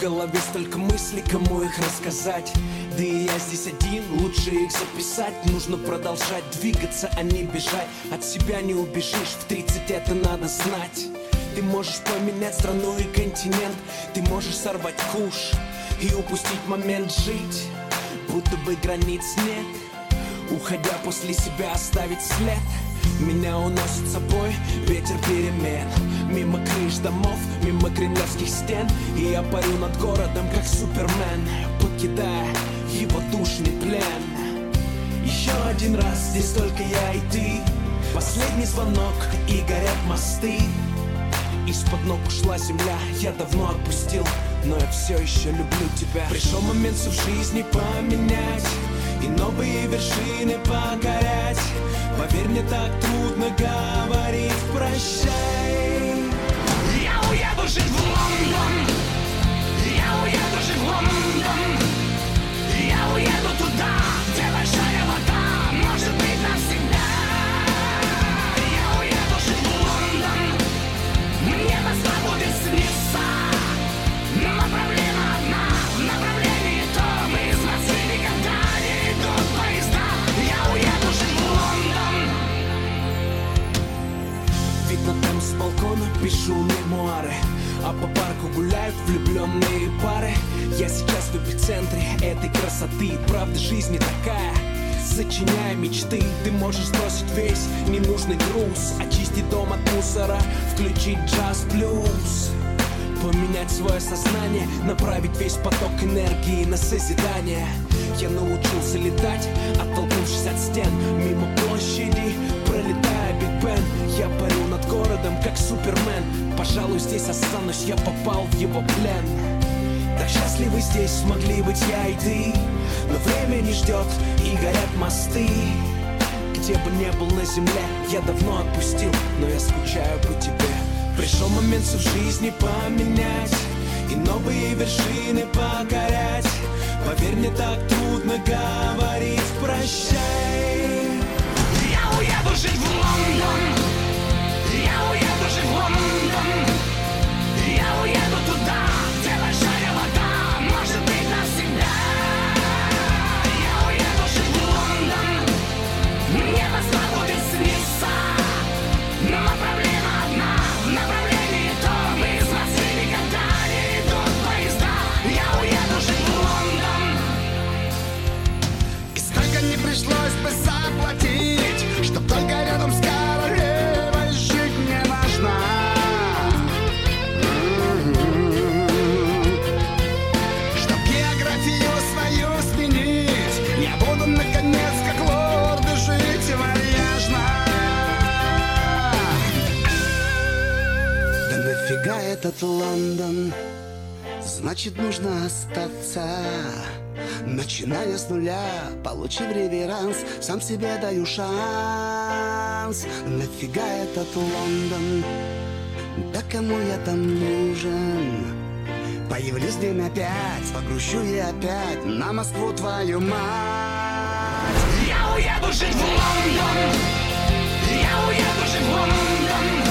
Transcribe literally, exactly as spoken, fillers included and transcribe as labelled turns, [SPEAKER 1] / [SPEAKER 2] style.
[SPEAKER 1] голове столько мыслей, кому их рассказать? Да и я здесь один, лучше их записать. Нужно продолжать двигаться, а не бежать. От себя не убежишь, в тридцать это надо знать. Ты можешь поменять страну и континент. Ты можешь сорвать куш и упустить момент жить, будто бы границ нет. Уходя после себя оставить след. Меня уносит с собой ветер перемен. Мимо крыш домов, мимо кремлевских стен. И я парю над городом, как Супермен, покидая его душный плен. Еще один раз, здесь только я и ты. Последний звонок, и горят мосты. Из-под ног ушла земля, я давно отпустил, но я все еще люблю тебя. Пришел момент всю в жизни поменять и новые вершины покорять. Поверь, мне так трудно говорить прощай.
[SPEAKER 2] Я уеду жить в Лондон. Я уеду жить в Лондон. Я уеду туда, где большая вода, может быть, навсегда. Я уеду жить в Лондон. Мне Москва будет сниться. Но проблема одна, в направлении том. Из Москвы никогда не идут поезда. Я уеду жить в Лондон.
[SPEAKER 1] Вид на Темз с балкона, пишу мемуары. А по парку гуляют влюбленные пары. Я сейчас в эпицентре этой красоты. Правда жизни такая, сочиняя мечты. Ты можешь сбросить весь ненужный груз, очистить дом от мусора, включить джаз-блюз, поменять свое сознание, направить весь поток энергии на созидание. Я научился летать, оттолкнувшись от стен, мимо площади, пролетая Биг Бен. Я парю над городом, как Супермен. Пожалуй, здесь останусь, я попал в его плен. Так счастливы здесь смогли быть я и ты. Но время не ждет, и горят мосты. Где бы не был на земле, я давно отпустил, но я скучаю по тебе. Пришел момент всю в жизни поменять и новые вершины покорять. Поверь, мне так трудно говорить прощай.
[SPEAKER 2] Я уеду жить в Лондон. Я уеду жить в Лондон. Я уеду туда, где большая вода, может быть, навсегда. Я уеду жить в Лондон. Мне Москва будет сниться. Но проблема одна, в направлении том. Из Москвы никогда не идут поезда. Я уеду жить в Лондон.
[SPEAKER 3] И сколько не пришлось бы заплатить, чтоб только рядом с королевой жить мне важно. Чтоб географию свою сменить, я буду наконец как лорды жить вальяжно. Да нафига этот Лондон? Значит, нужно остаться. Начиная с нуля, получив реверанс, сам себе даю шанс. Нафига этот Лондон? Да кому я там нужен? Появлюсь день опять, погрущу я опять на Москву, твою мать.
[SPEAKER 2] Я уеду жить в Лондон. Я уеду жить в Лондон.